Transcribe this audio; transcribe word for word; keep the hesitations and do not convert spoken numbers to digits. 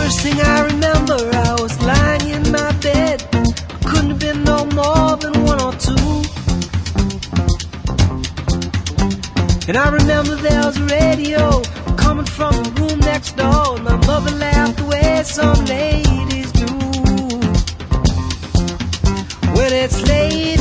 First thing I remember, I was lying in my bed. Couldn't have been no more than one or two. And I remember there was a radio coming from the room next door. And my mother laughed the way some ladies do. When it's late